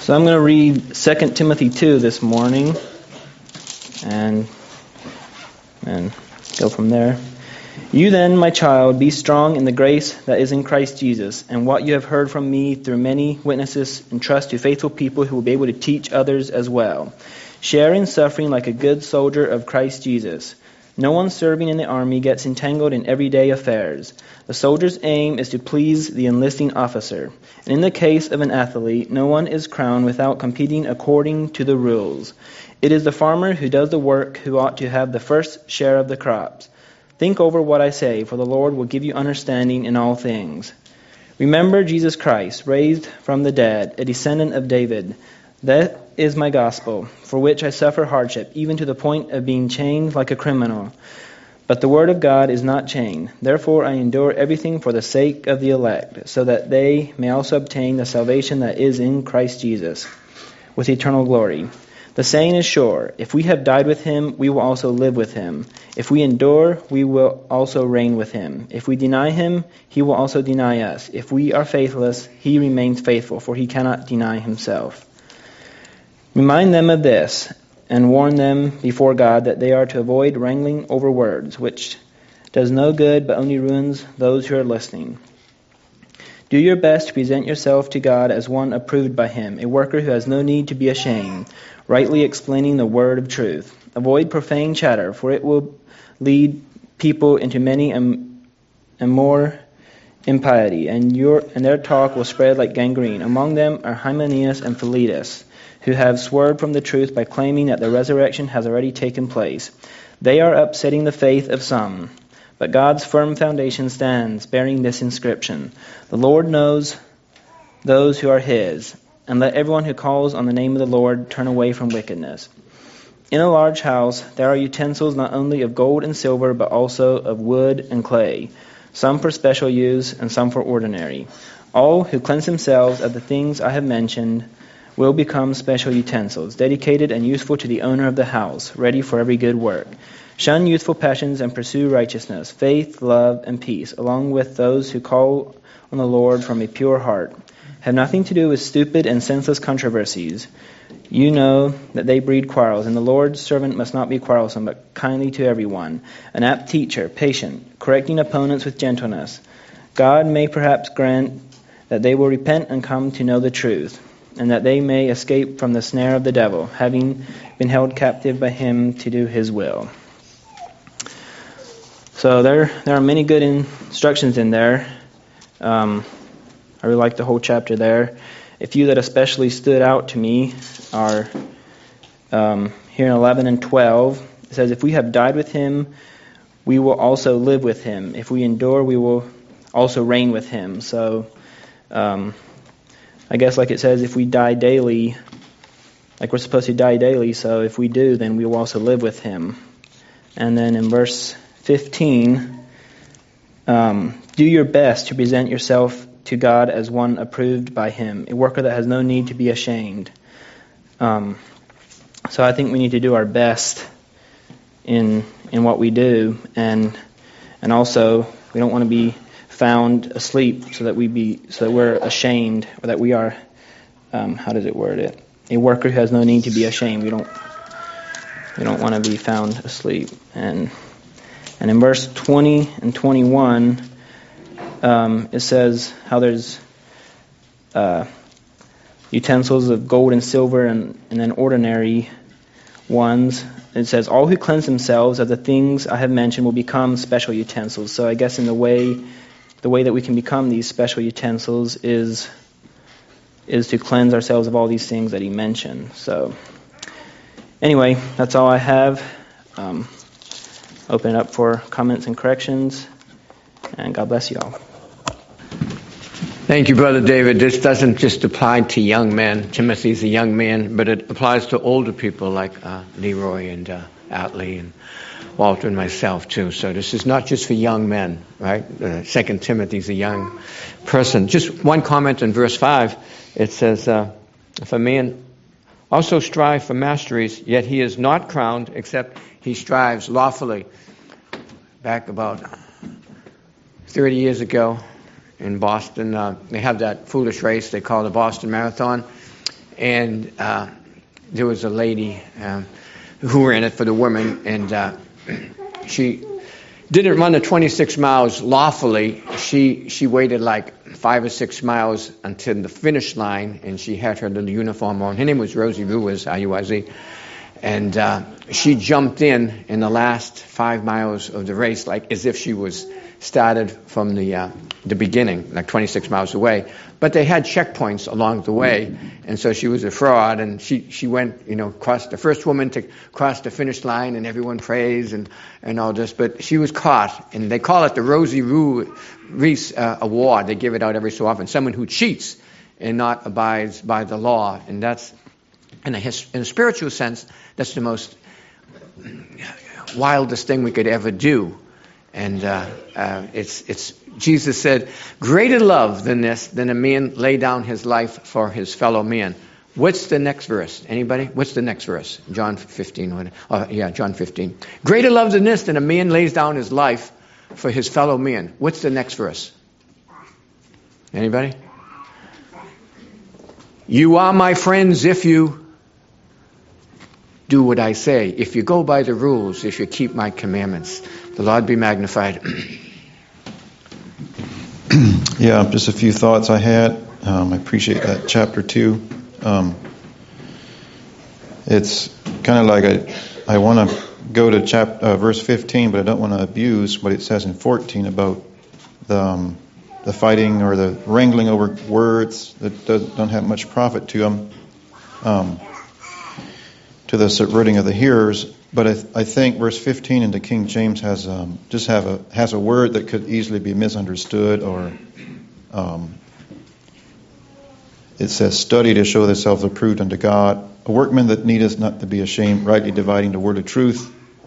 So I'm going to read 2 Timothy 2 this morning and go from there. You then, my child, be strong in the grace that is in Christ Jesus, and what you have heard from me through many witnesses entrust to faithful people who will be able to teach others as well. Share in suffering like a good soldier of Christ Jesus. No one serving in the army gets entangled in everyday affairs. The soldier's aim is to please the enlisting officer. And in the case of an athlete, no one is crowned without competing according to the rules. It is the farmer who does the work who ought to have the first share of the crops. Think over what I say, for the Lord will give you understanding in all things. Remember Jesus Christ, raised from the dead, a descendant of David. That is my gospel, for which I suffer hardship, even to the point of being chained like a criminal. But the word of God is not chained. Therefore I endure everything for the sake of the elect, so that they may also obtain the salvation that is in Christ Jesus, with eternal glory. The saying is sure, if we have died with him, we will also live with him. If we endure, we will also reign with him. If we deny him, he will also deny us. If we are faithless, he remains faithful, for he cannot deny himself. Remind them of this, and warn them before God that they are to avoid wrangling over words, which does no good but only ruins those who are listening. Do your best to present yourself to God as one approved by him, a worker who has no need to be ashamed, rightly explaining the word of truth. Avoid profane chatter, for it will lead people into many and more impiety, and their talk will spread like gangrene. Among them are Hymenaeus and Philetus, who have swerved from the truth by claiming that the resurrection has already taken place. They are upsetting the faith of some. But God's firm foundation stands, bearing this inscription: The Lord knows those who are his, and let everyone who calls on the name of the Lord turn away from wickedness. In a large house there are utensils not only of gold and silver, but also of wood and clay, some for special use and some for ordinary. All who cleanse themselves of the things I have mentioned will become special utensils, dedicated and useful to the owner of the house, ready for every good work. Shun youthful passions and pursue righteousness, faith, love, and peace, along with those who call on the Lord from a pure heart. Have nothing to do with stupid and senseless controversies. You know that they breed quarrels, and the Lord's servant must not be quarrelsome, but kindly to everyone, an apt teacher, patient, correcting opponents with gentleness. God may perhaps grant that they will repent and come to know the truth, and that they may escape from the snare of the devil, having been held captive by him to do his will. So there are many good instructions in there. I really like the whole chapter there. A few that especially stood out to me are here in 11 and 12. It says, if we have died with him, we will also live with him. If we endure, we will also reign with him. So I guess like it says, if we die daily, like we're supposed to die daily, so if we do, then we will also live with him. And then in verse 15, do your best to present yourself to God as one approved by him, a worker that has no need to be ashamed. So I think we need to do our best in what we do, and also we don't want to be found asleep so that we're ashamed, or that we are how does it word it? A worker who has no need to be ashamed. We don't want to be found asleep. And in verse 20 and 21, it says how there's utensils of gold and silver, and then ordinary ones. It says, all who cleanse themselves of the things I have mentioned will become special utensils. So I guess in the way that we can become these special utensils is to cleanse ourselves of all these things that he mentioned. So anyway, that's all I have. Open it up for comments and corrections, and God bless you all. Thank you, Brother David. This doesn't just apply to young men. Timothy's a young man, but it applies to older people like Leroy and Atlee and Walter and myself too. So this is not just for young men, right? 2 Timothy's a young person. Just one comment in verse 5. It says, if a man also strive for masteries, yet he is not crowned, except he strives lawfully. Back about 30 years ago in Boston, they have that foolish race they call the Boston Marathon. and there was a lady who ran it for the women, and she didn't run the 26 miles lawfully. She waited like 5 or 6 miles until the finish line, and she had her little uniform on. Her name was Rosie Ruiz, R-U-I-Z. And she jumped in the last 5 miles of the race, like as if she was started from the beginning, like 26 miles away. But they had checkpoints along the way, and so she was a fraud. And she went, crossed the first woman to cross the finish line, and everyone praised and all this. But she was caught, and they call it the Rosie Ruiz Award. They give it out every so often. Someone who cheats and not abides by the law, and that's in a spiritual sense, that's the most wildest thing we could ever do. And it's Jesus said, greater love than this, than a man lay down his life for his fellow man. What's the next verse? Anybody? What's the next verse? John 15. John 15. Greater love than this, than a man lays down his life for his fellow man. What's the next verse? Anybody? You are my friends if you do what I say, if you go by the rules, if you keep my commandments. The Lord be magnified. Yeah, just a few thoughts I had. I appreciate that chapter 2. It's kind of like I want to go to verse 15, but I don't want to abuse what it says in 14 about the fighting or the wrangling over words that don't have much profit to them. To the subverting of the hearers, but I think verse 15 in the King James has a word that could easily be misunderstood, or it says, "Study to show thyself approved unto God, a workman that needeth not to be ashamed, rightly dividing the word of truth."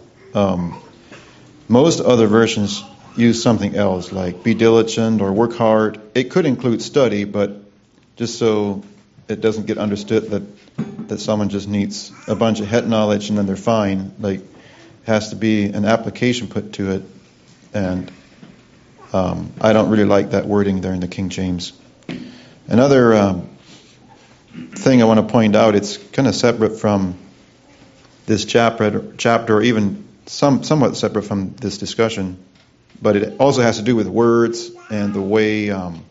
Most other versions use something else, like "be diligent" or "work hard." It could include study, but just so it doesn't get understood that someone just needs a bunch of head knowledge and then they're fine. Like, has to be an application put to it, and I don't really like that wording there in the King James. Another thing I want to point out, it's kind of separate from this chapter, or even somewhat separate from this discussion, but it also has to do with words and the way,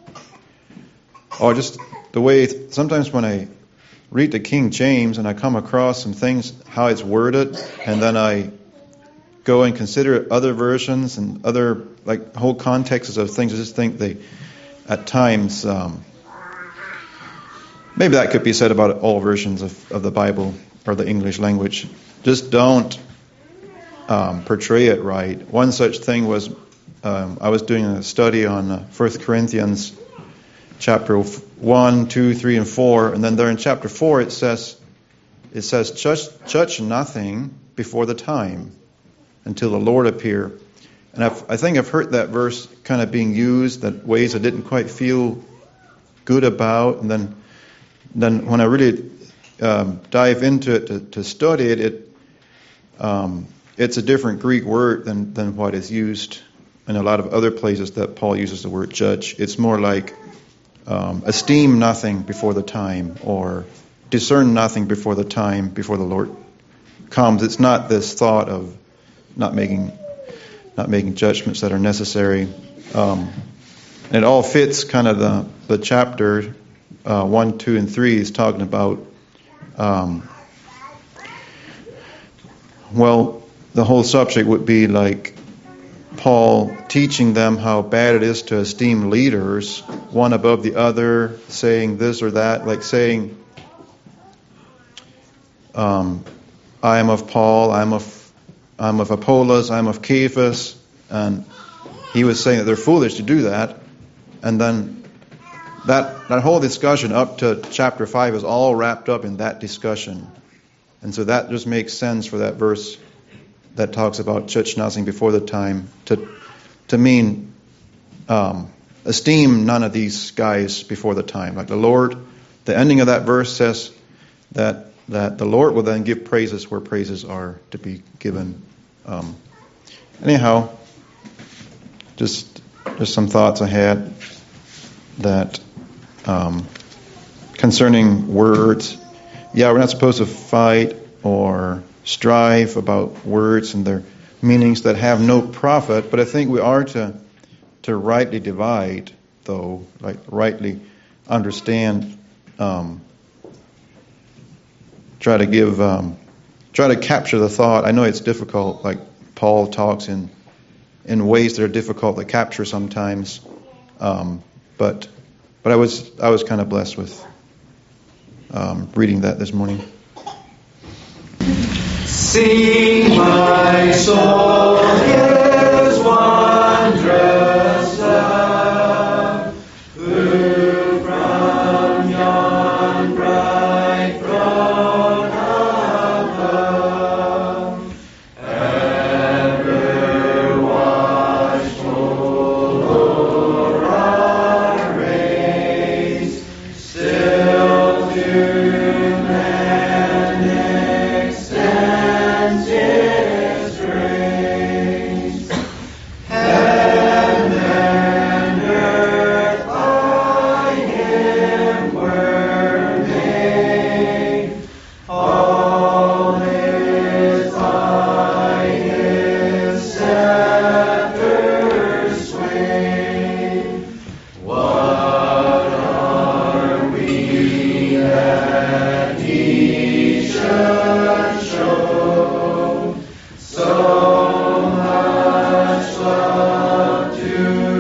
sometimes when I read the King James and I come across some things, how it's worded, and then I go and consider other versions and other, like, whole contexts of things. I just think they, at times, maybe that could be said about all versions of the Bible or the English language. Just don't portray it right. One such thing was, I was doing a study on 1 Corinthians chapter 1, 2, 3, and 4, and then there in chapter 4 it says, judge nothing before the time until the Lord appear. And I think I've heard that verse kind of being used that ways I didn't quite feel good about, and then when I really dive into it to study it, it's a different Greek word than what is used in a lot of other places that Paul uses the word judge. It's more like esteem nothing before the time, or discern nothing before the time, before the Lord comes. It's not this thought of not making judgments that are necessary. And it all fits kind of the chapter 1, 2, and 3 is talking about, the whole subject would be like Paul teaching them how bad it is to esteem leaders, one above the other, saying this or that, like saying, I am of Paul, I'm of Apollos, I'm of Cephas, and he was saying that they're foolish to do that. And then that whole discussion up to chapter 5 is all wrapped up in that discussion. And so that just makes sense for that verse that talks about judge nothing before the time to mean esteem none of these guys before the time. Like the Lord, the ending of that verse says that the Lord will then give praises where praises are to be given. Anyhow, just some thoughts I had that concerning words we're not supposed to fight or strive about words and their meanings that have no profit, but I think we are to rightly divide, though, like rightly understand, try to capture the thought. I know it's difficult, like Paul talks in ways that are difficult to capture sometimes, but I was kind of blessed with reading that this morning. Sing, my soul, His wondrous love, who from yon bright throne above ever watchful o'er our race, still to man extends His grace. Heaven and earth by Him were made, all is by His scepter swayed. What are we that He should show so much love to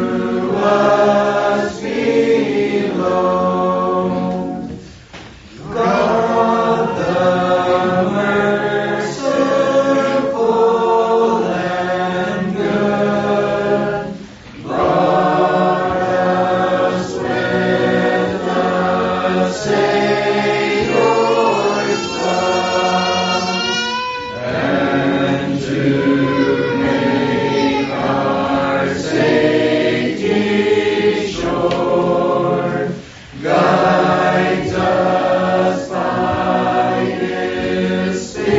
us below? God the merciful and good brought us with the Savior's blood, and to make our safety sure, guides us by His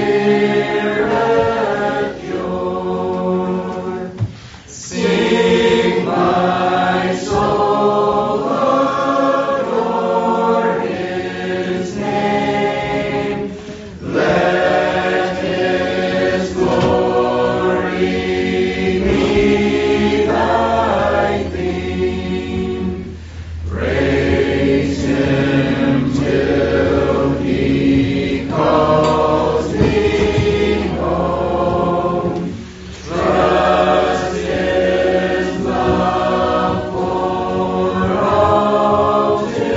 Spirit pure. Sing, my soul, adore His name. Let His glory be thy theme. Praise Him till He calls me home. Trust His love for all to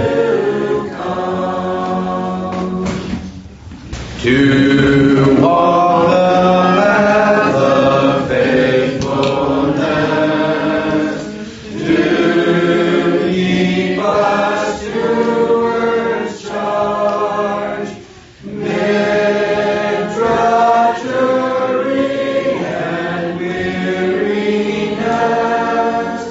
come. To walk the path of faithfulness, to keep us stewards charge, mid drudgery and weariness,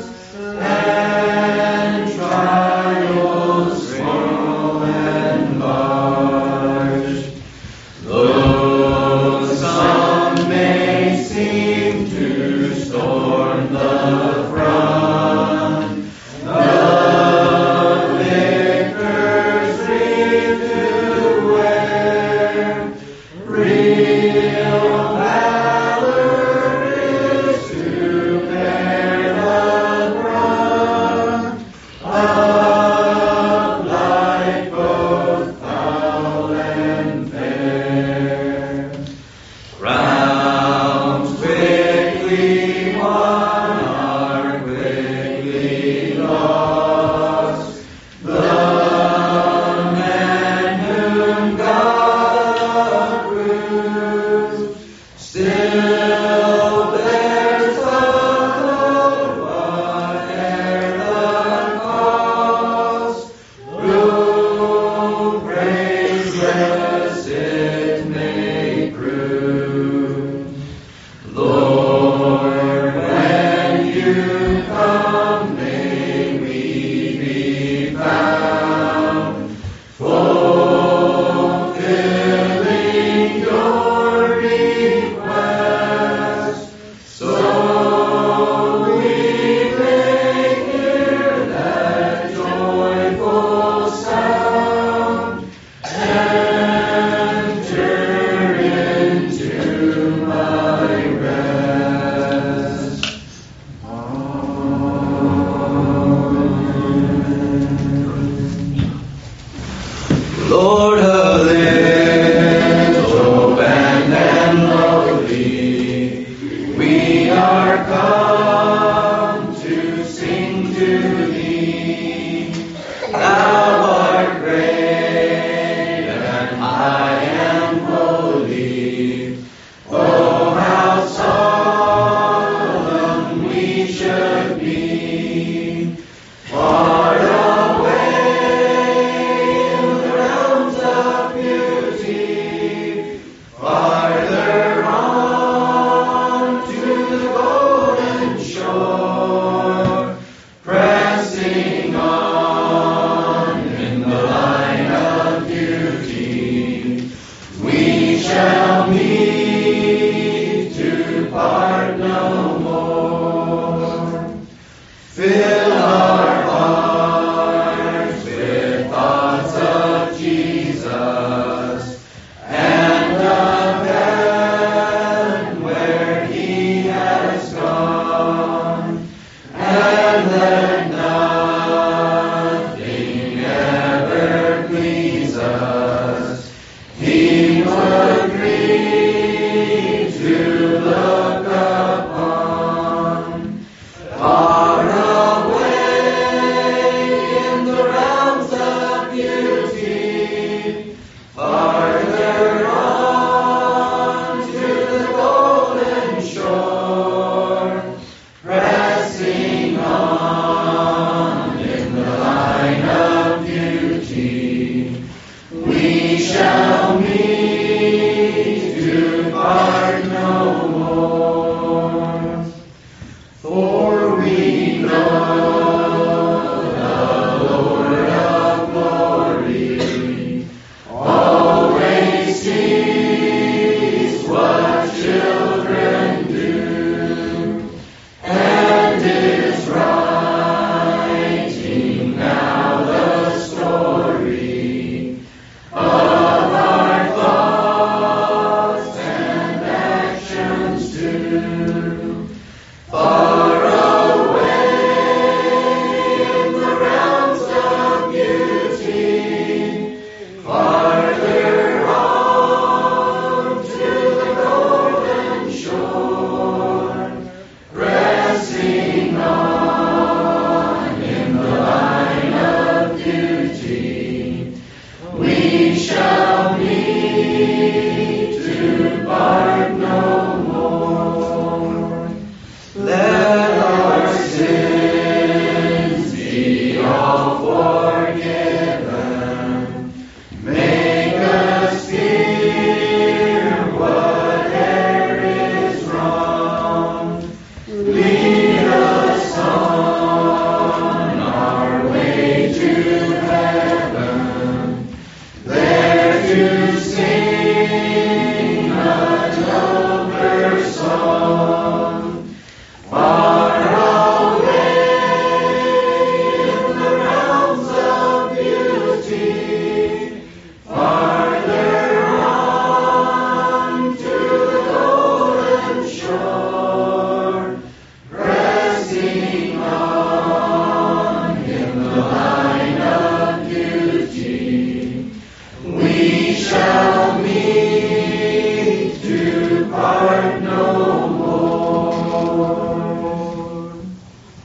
and trials small and large. Though some may seem to storm the front, the victor's wreath to wear, real valor is to bear the brunt of life. Lord,